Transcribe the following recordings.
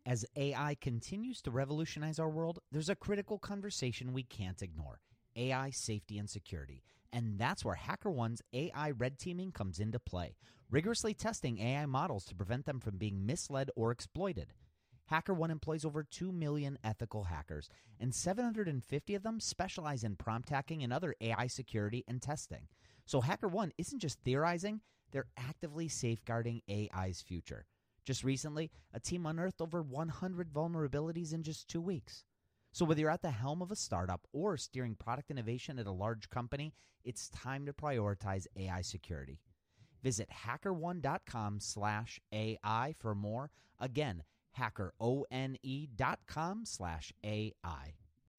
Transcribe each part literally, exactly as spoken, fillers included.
As A I continues to revolutionize our world, there's a critical conversation we can't ignore: A I safety and security. And that's where HackerOne's A I red teaming comes into play, rigorously testing A I models to prevent them from being misled or exploited. HackerOne employs over two million ethical hackers, and seven hundred fifty of them specialize in prompt hacking and other A I security and testing. So HackerOne isn't just theorizing, they're actively safeguarding A I's future. Just recently, a team unearthed over one hundred vulnerabilities in just two weeks. So whether you're at the helm of a startup or steering product innovation at a large company, it's time to prioritize A I security. Visit HackerOne.com slash AI for more. Again, HackerOne.com slash AI.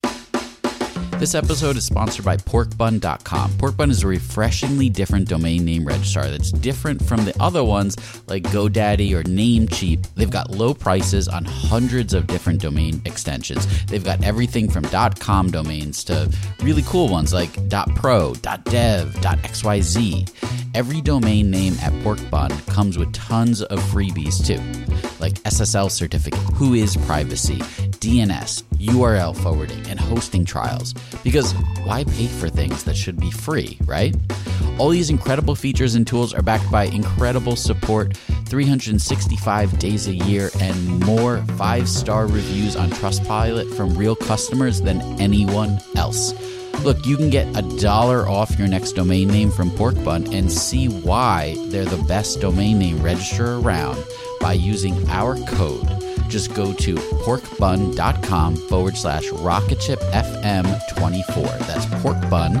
This episode is sponsored by pork bun dot com. Porkbun is a refreshingly different domain name registrar that's different from the other ones like GoDaddy or Namecheap. They've got low prices on hundreds of different domain extensions. They've got everything from .com domains to really cool ones like .pro, .dev, .xyz. Every domain name at Porkbun comes with tons of freebies too, like S S L certificate, Whois privacy, D N S, U R L forwarding, and hosting trials. Because why pay for things that should be free, right? All these incredible features and tools are backed by incredible support, three hundred sixty-five days a year, and more five-star reviews on Trustpilot from real customers than anyone else. Look, you can get a dollar off your next domain name from Porkbun and see why they're the best domain name registrar around by using our code. Just go to porkbun.com forward slash rocketshipfm24. That's porkbun,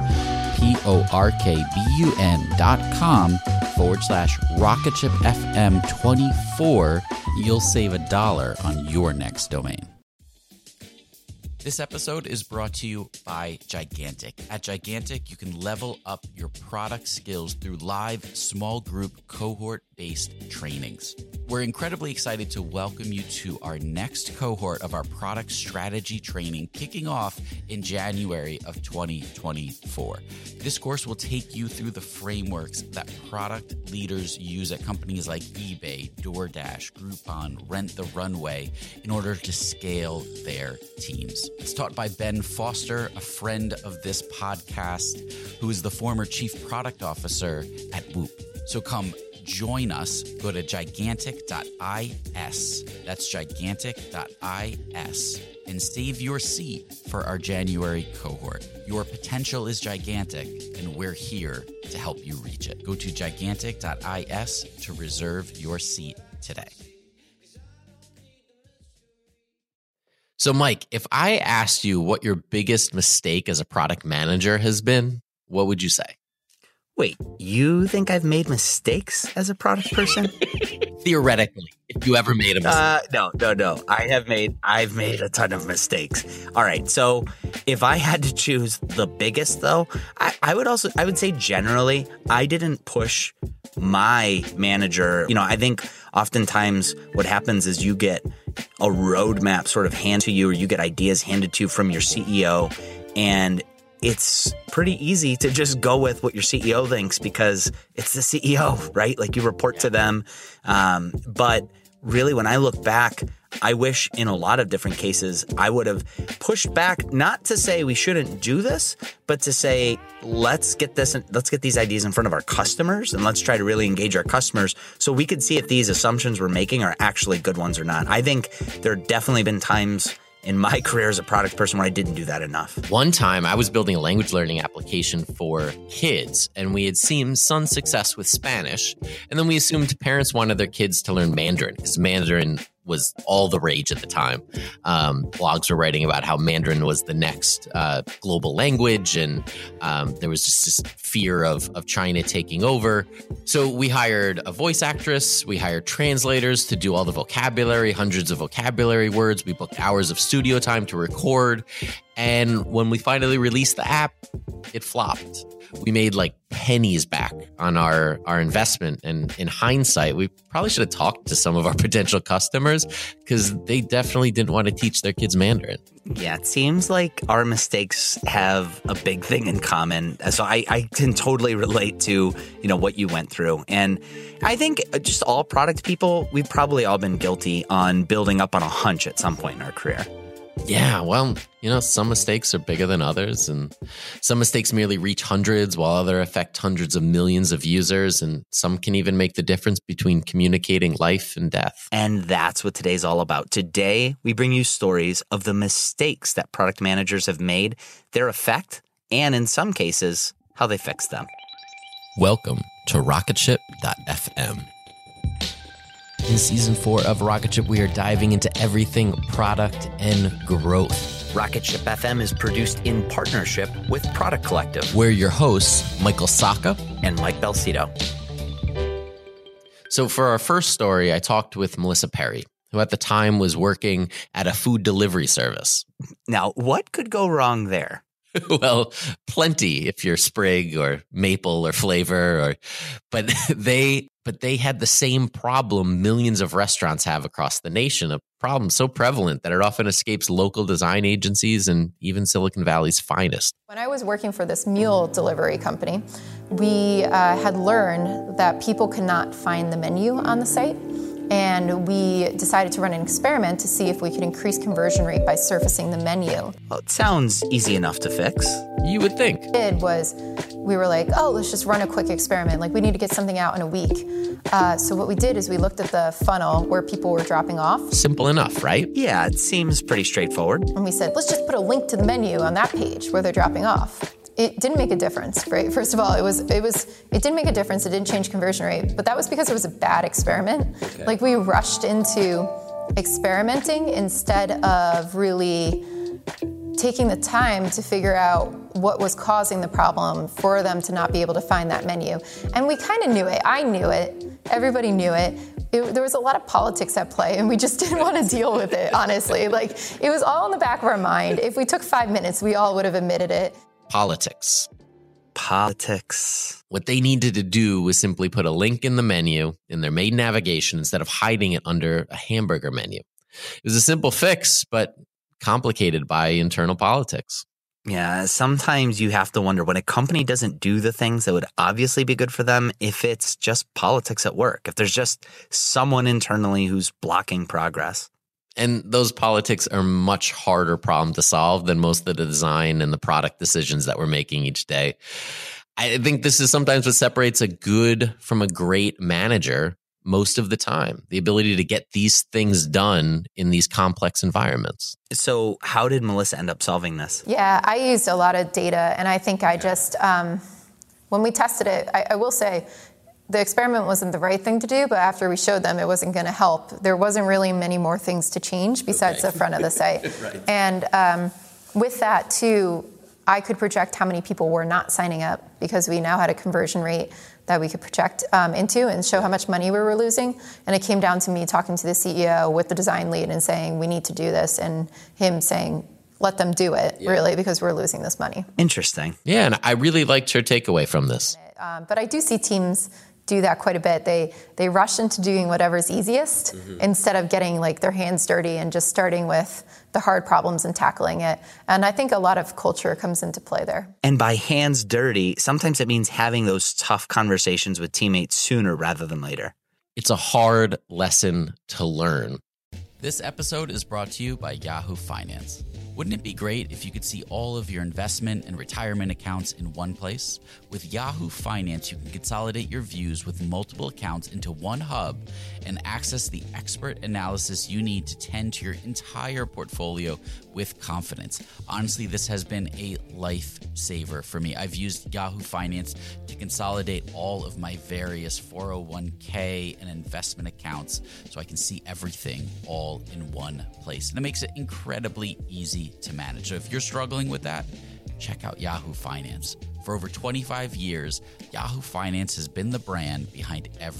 P-O-R-K-B-U-N dot com forward slash rocketshipfm24. You'll save a dollar on your next domain. This episode is brought to you by Gigantic. At Gigantic, you can level up your product skills through live small group cohort-based trainings. We're incredibly excited to welcome you to our next cohort of our product strategy training kicking off in January of twenty twenty-four. This course will take you through the frameworks that product leaders use at companies like eBay, DoorDash, Groupon, Rent the Runway in order to scale their teams. It's taught by Ben Foster, a friend of this podcast, who is the former chief product officer at Whoop. So come join us. Go to gigantic dot is. That's gigantic dot is and save your seat for our January cohort. Your potential is gigantic, and we're here to help you reach it. Go to gigantic dot is to reserve your seat today. So, Mike, if I asked you what your biggest mistake as a product manager has been, what would you say? Wait, you think I've made mistakes as a product person? Theoretically, if you ever made a mistake. Uh, no, no, no. I have made, I've made a ton of mistakes. All right. So if I had to choose the biggest though, I, I would also, I would say generally, I didn't push my manager. You know, I think oftentimes what happens is you get a roadmap sort of handed to you, or you get ideas handed to you from your C E O, and it's pretty easy to just go with what your C E O thinks because it's the C E O, right? Like you report to them. Um, but really, when I look back, I wish in a lot of different cases, I would have pushed back, not to say we shouldn't do this, but to say, let's get this, let's get these ideas in front of our customers and let's try to really engage our customers so we could see if these assumptions we're making are actually good ones or not. I think there have definitely been times in my career as a product person where I didn't do that enough. One time I was building a language learning application for kids, and we had seen some success with Spanish. And then we assumed parents wanted their kids to learn Mandarin because Mandarin was all the rage at the time. Um, blogs were writing about how Mandarin was the next uh, global language, and um, there was just this fear of, of China taking over. So we hired a voice actress, we hired translators to do all the vocabulary, hundreds of vocabulary words. We booked hours of studio time to record. And when we finally released the app, it flopped. We made like pennies back on our, our investment. And in hindsight, we probably should have talked to some of our potential customers because they definitely didn't want to teach their kids Mandarin. Yeah, it seems like our mistakes have a big thing in common. So I, I can totally relate to, you know, what you went through. And I think just all product people, we've probably all been guilty on building up on a hunch at some point in our career. Yeah, well, you know, some mistakes are bigger than others, and some mistakes merely reach hundreds while others affect hundreds of millions of users, and some can even make the difference between communicating life and death. And that's what today's all about. Today, we bring you stories of the mistakes that product managers have made, their effect, and in some cases, how they fixed them. Welcome to rocket ship dot f m. In season four of Rocket Ship, we are diving into everything product and growth. Rocket Ship F M is produced in partnership with Product Collective. We're your hosts, Michael Sacca and Mike Belcito. So for our first story, I talked with Melissa Perry, who at the time was working at a food delivery service. Now, what could go wrong there? Well, plenty if you're Sprig or Maple or Flavor, or but they but they had the same problem millions of restaurants have across the nation, a problem so prevalent that it often escapes local design agencies and even Silicon Valley's finest. When I was working for this meal delivery company, we uh, had learned that people could not find the menu on the site. And we decided to run an experiment to see if we could increase conversion rate by surfacing the menu. Well, it sounds easy enough to fix. You would think. What we did was we were like, oh, let's just run a quick experiment. Like, we need to get something out in a week. Uh, so what we did is we looked at the funnel where people were dropping off. Simple enough, right? Yeah, it seems pretty straightforward. And we said, let's just put a link to the menu on that page where they're dropping off. It didn't make a difference, right? First of all, it was it was it didn't make a difference. It didn't change conversion rate, but that was because it was a bad experiment. Okay. Like, we rushed into experimenting instead of really taking the time to figure out what was causing the problem for them to not be able to find that menu. And we kind of knew it. I knew it. Everybody knew it. It. There was a lot of politics at play, and we just didn't want to deal with it, honestly. Like, it was all in the back of our mind. If we took five minutes, we all would have admitted it. Politics. Politics. What they needed to do was simply put a link in the menu in their main navigation instead of hiding it under a hamburger menu. It was a simple fix, but complicated by internal politics. Yeah, sometimes you have to wonder when a company doesn't do the things that would obviously be good for them, if it's just politics at work, if there's just someone internally who's blocking progress. And those politics are a much harder problem to solve than most of the design and the product decisions that we're making each day. I think this is sometimes what separates a good from a great manager most of the time, the ability to get these things done in these complex environments. So how did Melissa end up solving this? Yeah, I used a lot of data, and I think I just, um, when we tested it, I, I will say, the experiment wasn't the right thing to do, but after we showed them it wasn't going to help, there wasn't really many more things to change besides okay. the front of the site. Right. And um, with that, too, I could project how many people were not signing up because we now had a conversion rate that we could project um, into and show how much money we were losing. And it came down to me talking to the C E O with the design lead and saying, we need to do this, and him saying, let them do it, yeah. really, because we're losing this money. Interesting. Yeah, and I really liked her takeaway from this. Um, but I do see teams do that quite a bit. They they rush into doing whatever's easiest mm-hmm. instead of getting like their hands dirty and just starting with the hard problems and tackling it. And I think a lot of culture comes into play there. And by hands dirty, sometimes it means having those tough conversations with teammates sooner rather than later. It's a hard lesson to learn. This episode is brought to you by Yahoo Finance. Wouldn't it be great if you could see all of your investment and retirement accounts in one place? With Yahoo Finance, you can consolidate your views with multiple accounts into one hub and access the expert analysis you need to tend to your entire portfolio with confidence. Honestly, this has been a lifesaver for me. I've used Yahoo Finance to consolidate all of my various four oh one k and investment accounts so I can see everything all in one place. And it makes it incredibly easy to manage. So if you're struggling with that, check out Yahoo Finance. For over twenty-five years, Yahoo Finance has been the brand behind every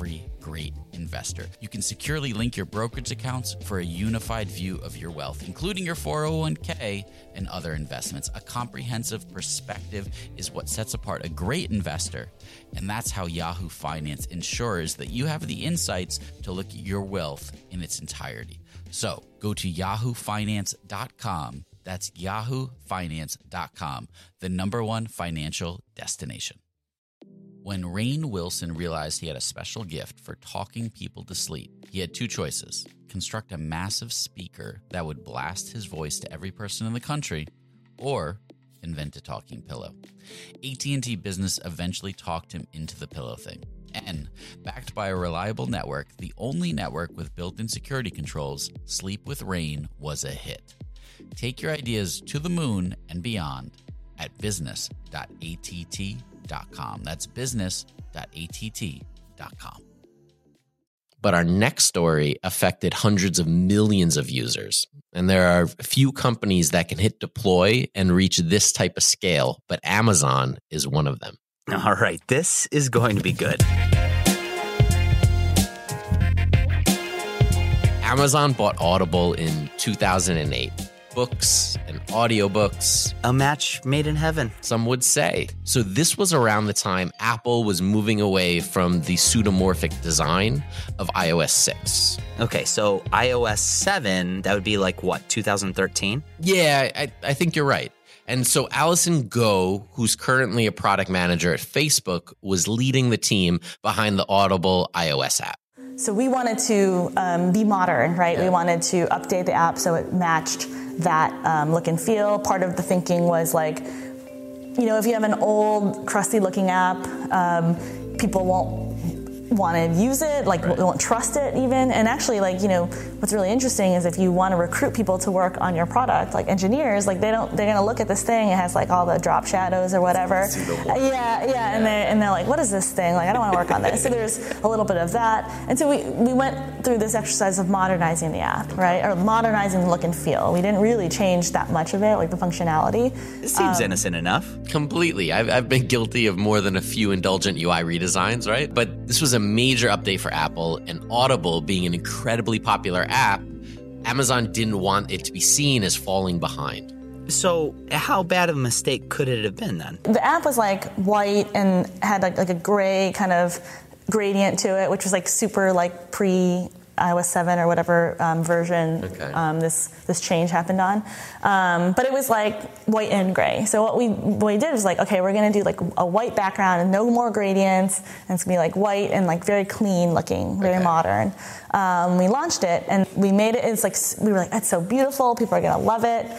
great investor. You can securely link your brokerage accounts for a unified view of your wealth, including your four oh one k and other investments. A comprehensive perspective is what sets apart a great investor, and that's how Yahoo Finance ensures that you have the insights to look at your wealth in its entirety. So go to yahoo finance dot com. That's yahoo finance dot com, the number one financial destination. When Rainn Wilson realized he had a special gift for talking people to sleep, he had two choices: construct a massive speaker that would blast his voice to every person in the country, or invent a talking pillow. A T and T Business eventually talked him into the pillow thing. And, backed by a reliable network, the only network with built-in security controls, Sleep with Rainn was a hit. Take your ideas to the moon and beyond at business dot a t t dot com. That's business dot a t t dot com. But our next story affected hundreds of millions of users. And there are a few companies that can hit deploy and reach this type of scale, but Amazon is one of them. All right, this is going to be good. Amazon bought Audible in two thousand eight. Books and audiobooks. A match made in heaven, some would say. So this was around the time Apple was moving away from the pseudomorphic design of i O S six. Okay, so i O S seven, that would be like what, two thousand thirteen? Yeah, I, I think you're right. And so Allison Goh, who's currently a product manager at Facebook, was leading the team behind the Audible iOS app. So we wanted to um, be modern, right? Yeah. We wanted to update the app so it matched that um, look and feel. Part of the thinking was like, you know, if you have an old, crusty-looking app, um, people won't want to use it, like right. won't trust it even. And actually, like, you know, what's really interesting is if you want to recruit people to work on your product, like engineers, like they don't, they're going to look at this thing, it has like all the drop shadows or whatever. Uh, yeah, yeah, and they're, and they're like, what is this thing? Like, I don't want to work on this. So there's a little bit of that. And so we, we went through this exercise of modernizing the app, right? Or modernizing the look and feel. We didn't really change that much of it, like the functionality. It seems um, innocent enough. Completely. I've, I've been guilty of more than a few indulgent U I redesigns, right? But this was a major update for Apple, and Audible being an incredibly popular app, Amazon didn't want it to be seen as falling behind. So how bad of a mistake could it have been then? The app was like white and had like, like a gray kind of gradient to it, which was like super like pre i O S seven or whatever um, version okay. um, this this change happened on. Um, but it was like white and gray. So what we what we did was like, okay, we're going to do like a white background and no more gradients. And it's going to be like white and like very clean looking, very okay. modern. Um, we launched it and we made it, it's like, we were like, that's so beautiful. People are going to love it.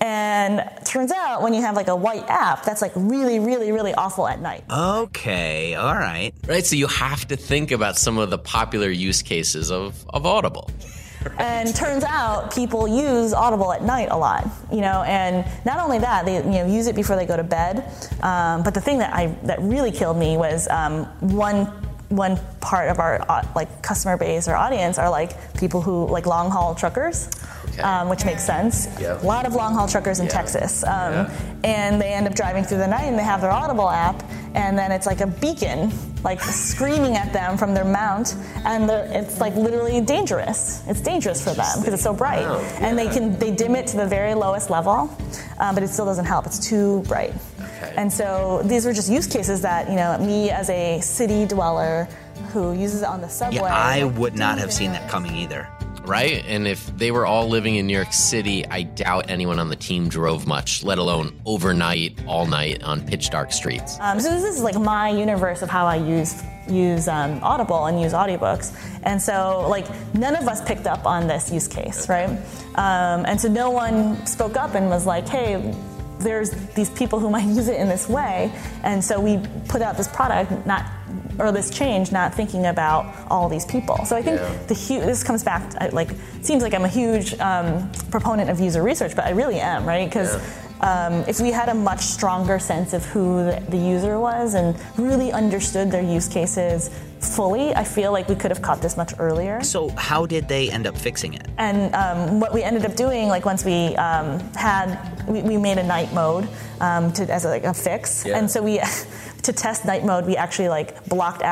And it turns out when you have like a white app, that's like really, really, really awful at night. Okay, all right. Right, so you have to think about some of the popular use cases of, of Audible. And turns out people use Audible at night a lot, you know, and not only that, they you know use it before they go to bed. Um, but the thing that I that really killed me was um, one one part of our uh, like customer base or audience are like people who like long haul truckers. Okay. Um, which makes sense. Yep. A lot of long haul truckers in yeah. Texas. Um, yeah. And they end up driving through the night and they have their Audible app, and then it's like a beacon, like screaming at them from their mount, and it's like literally dangerous. It's dangerous for them because it's so bright. Wow. Yeah. And they can they dim it to the very lowest level, um, but it still doesn't help. It's too bright. Okay. And so these were just use cases that, you know, me as a city dweller who uses it on the subway. Yeah, I would not have seen that coming either. Right? And if they were all living in New York City, I doubt anyone on the team drove much, let alone overnight, all night on pitch dark streets. Um, so this is like my universe of how I use use um, Audible and use audiobooks. And so like none of us picked up on this use case, right? Um, and so no one spoke up and was like, hey, there's these people who might use it in this way. And so we put out this product, not or this change, not thinking about all these people. So I think yeah. the hu- this comes back to, like, it seems like I'm a huge um, proponent of user research, but I really am, right? Because yeah. um, if we had a much stronger sense of who the, the user was and really understood their use cases fully, I feel like we could have caught this much earlier. So how did they end up fixing it? And um, what we ended up doing, like once we um, had, we, we made a night mode um, to, as a, like a fix. Yeah. And so we, to test night mode, we actually like blocked out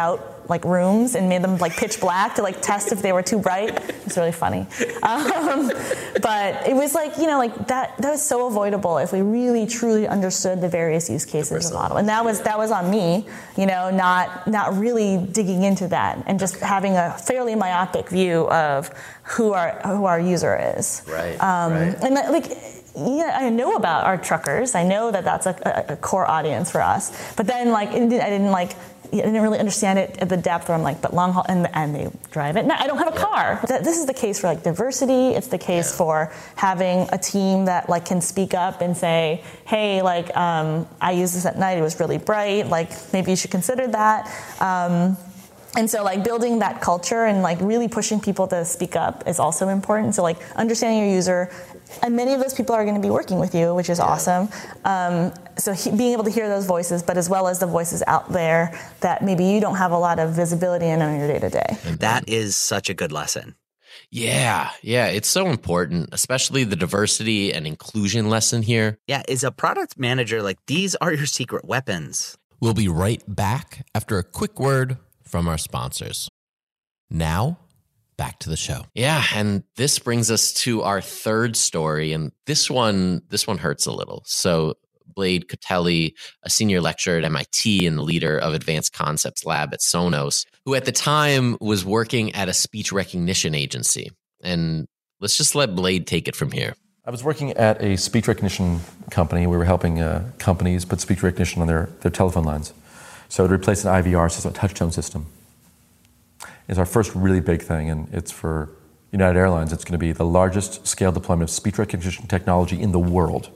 like rooms and made them like pitch black to like test if they were too bright. It's really funny. Um, but it was like, you know, like that, that was so avoidable if we really truly understood the various use cases of Audible. And that was, that was on me, you know, not, not really digging into that and just having a fairly myopic view of who our, who our user is. Right. Um, right. And like, yeah, I know about our truckers. I know that that's a, a, a core audience for us. But then, like, I didn't like, I didn't really understand it at the depth where I'm like, but long haul, and, and they drive it. No, I don't have a car. This is the case for like diversity. It's the case yeah. for having a team that like can speak up and say, hey, like, um, I used this at night. It was really bright. Like, maybe you should consider that. Um, And so like building that culture and like really pushing people to speak up is also important. So like understanding your user, and many of those people are going to be working with you, which is yeah. awesome. Um, so he, being able to hear those voices, but as well as the voices out there that maybe you don't have a lot of visibility in on your day to day. That is such a good lesson. Yeah, yeah, it's so important, especially the diversity and inclusion lesson here. Yeah, as a product manager, like these are your secret weapons. We'll be right back after a quick word from our sponsors. Now, back to the show. Yeah, and this brings us to our third story, and this one, this one hurts a little. So, Blade Kotelly, a senior lecturer at M I T and the leader of Advanced Concepts Lab at Sonos, who at the time was working at a speech recognition agency. And let's just let Blade take it from here. I was working at a speech recognition company. We were helping uh, companies put speech recognition on their, their telephone lines. So to replace an I V R system, a touch-tone system, is our first really big thing, and it's for United Airlines. It's going to be the largest scale deployment of speech recognition technology in the world.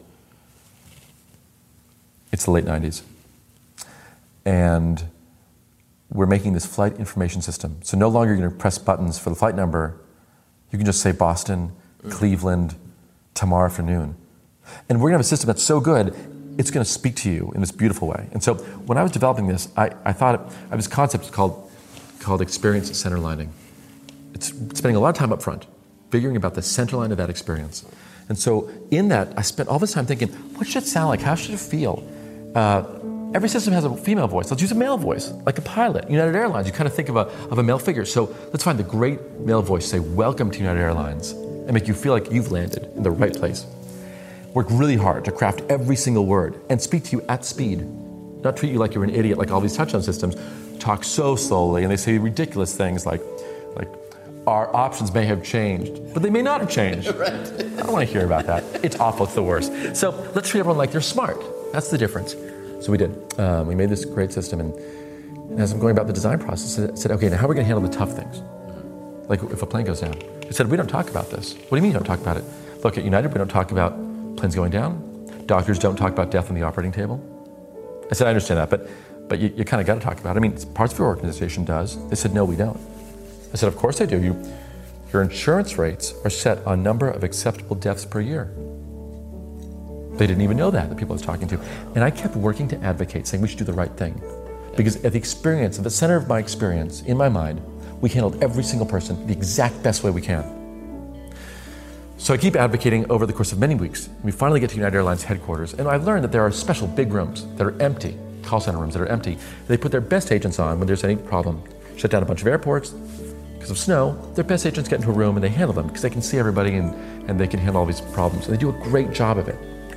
It's the late nineties. And we're making this flight information system. So no longer you're going to press buttons for the flight number. You can just say Boston, mm. Cleveland, tomorrow afternoon. And we're going to have a system that's so good, it's going to speak to you in this beautiful way. And so when I was developing this, I, I thought, I have this concept called, called experience center lining. It's spending a lot of time up front, figuring about the center line of that experience. And so in that, I spent all this time thinking, what should it sound like? How should it feel? Uh, every system has a female voice. Let's use a male voice, like a pilot. United Airlines, you kind of think of a, of a male figure. So let's find the great male voice, say, welcome to United Airlines, and make you feel like you've landed in the right place. Work really hard to craft every single word and speak to you at speed. Not treat you like you're an idiot like all these touch-tone systems. Talk so slowly, and they say ridiculous things like, like our options may have changed, but they may not have changed. Right. I don't want to hear about that. It's awful, it's the worst. So let's treat everyone like they're smart. That's the difference. So we did. Um, we made this great system, and, and as I'm going about the design process, I said, okay, now how are we going to handle the tough things? Like if a plane goes down. I said, we don't talk about this. What do you mean you don't talk about it? Look, at United, we don't talk about planes going down. Doctors don't talk about death on the operating table. I said, I understand that, but but you, you kind of got to talk about it. I mean, parts of your organization does. They said, no, we don't. I said, of course they do. You, your insurance rates are set on number of acceptable deaths per year. They didn't even know that, the people I was talking to. And I kept working to advocate, saying we should do the right thing. Because at the experience, at the center of my experience, in my mind, we handled every single person the exact best way we can. So I keep advocating over the course of many weeks. We finally get to United Airlines headquarters, and I've learned that there are special big rooms that are empty, call center rooms that are empty. They put their best agents on when there's any problem. Shut down a bunch of airports. Because of snow, their best agents get into a room and they handle them because they can see everybody and, and they can handle all these problems. And they do a great job of it.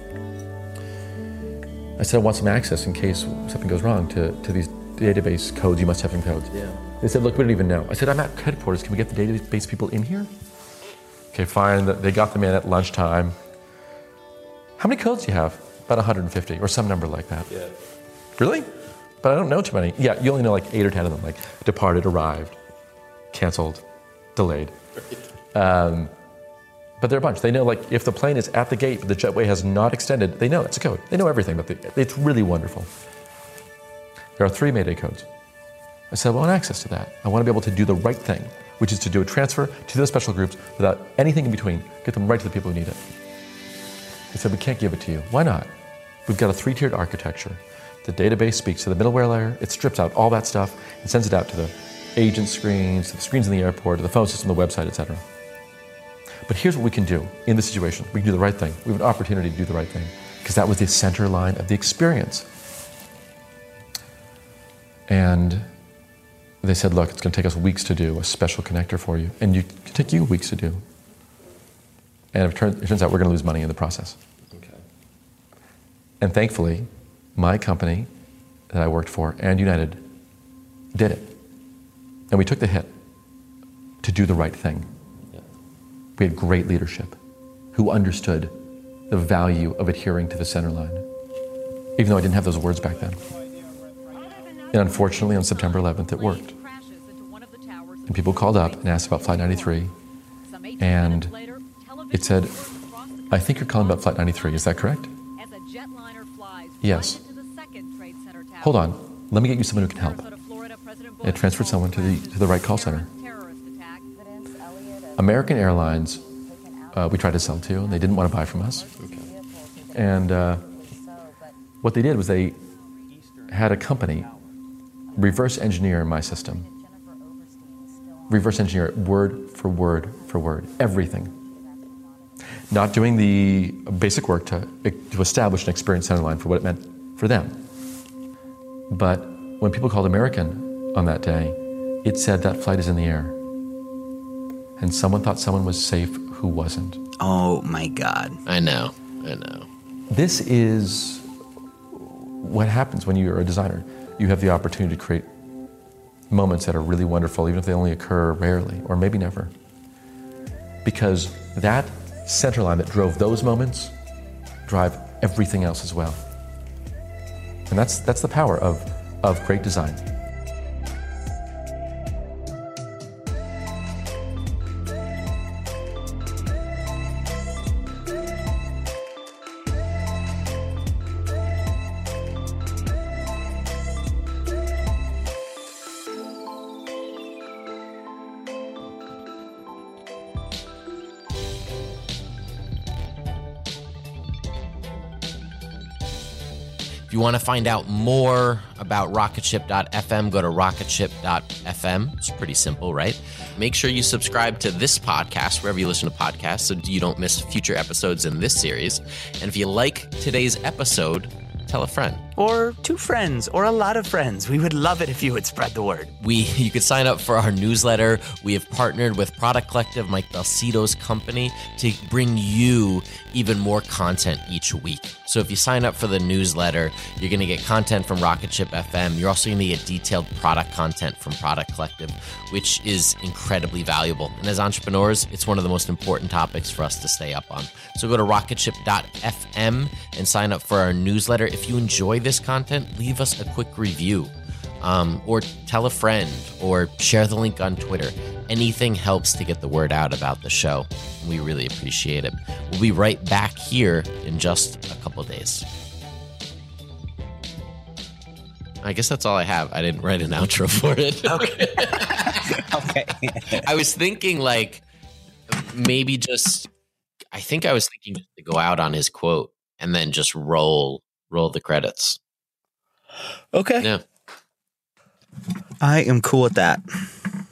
I said, I want some access in case something goes wrong to, to these database codes, you must have some codes. Yeah. They said, look, we don't even know. I said, I'm at headquarters, can we get the database people in here? Okay, fine, they got them in at lunchtime. How many codes do you have? About one hundred fifty, or some number like that. Yeah. Really? But I don't know too many. Yeah, you only know like eight or ten of them, like departed, arrived, canceled, delayed. Um, but there are a bunch. They know, like, if the plane is at the gate, but the jetway has not extended, they know it's a code. They know everything, but they, it's really wonderful. There are three Mayday codes. I said, I want access to that. I want to be able to do the right thing, which is to do a transfer to those special groups without anything in between, get them right to the people who need it. They said, we can't give it to you. Why not? We've got a three-tiered architecture. The database speaks to the middleware layer, it strips out all that stuff, and sends it out to the agent screens, to the screens in the airport, to the phone system, the website, et cetera. But here's what we can do in this situation. We can do the right thing. We have an opportunity to do the right thing, because that was the center line of the experience. And they said, look, it's going to take us weeks to do a special connector for you, and you, it can take you weeks to do. And it, turn, it turns out we're going to lose money in the process. Okay. And thankfully, my company that I worked for and United did it. And we took the hit to do the right thing. Yeah. We had great leadership who understood the value of adhering to the center line, even though I didn't have those words back then. And unfortunately, on September eleventh, it worked. And people called up and asked about Flight ninety-three, and it said, I think you're calling about Flight ninety-three, is that correct? Yes. Hold on, let me get you someone who can help. It transferred someone to the, to the right call center. American Airlines, uh, we tried to sell to, and they didn't want to buy from us. Okay. And uh, what they did was they had a company reverse engineer my system. Reverse engineer it word for word for word, everything. Not doing the basic work to, to establish an experienced center line for what it meant for them. But when people called American on that day, it said that flight is in the air. And someone thought someone was safe who wasn't. Oh my God. I know, I know. This is what happens when you're a designer. You have the opportunity to create moments that are really wonderful, even if they only occur rarely, or maybe never. Because that center line that drove those moments drive everything else as well. And that's that's the power of, of great design. If you want to find out more about rocketship dot f m, go to rocketship dot f m. It's pretty simple, right? Make sure you subscribe to this podcast wherever you listen to podcasts so you don't miss future episodes in this series. And if you like today's episode, tell a friend. Or two friends, or a lot of friends. We would love it if you would spread the word. We, you could sign up for our newsletter. We have partnered with Product Collective, Mike Balsito's company, to bring you even more content each week. So if you sign up for the newsletter, you're going to get content from Rocketship F M. You're also going to get detailed product content from Product Collective, which is incredibly valuable. And as entrepreneurs, it's one of the most important topics for us to stay up on. So go to rocketship dot f m and sign up for our newsletter. If you enjoy this content, leave us a quick review, um, or tell a friend, or share the link on Twitter. Anything helps to get the word out about the show. We really appreciate it. We'll be right back here in just a couple of days. I guess that's all I have. I didn't write an outro for it. Okay. Okay. I was thinking like maybe just, I think I was thinking just to go out on his quote and then just roll, roll the credits. Okay. Yeah. I am cool with that.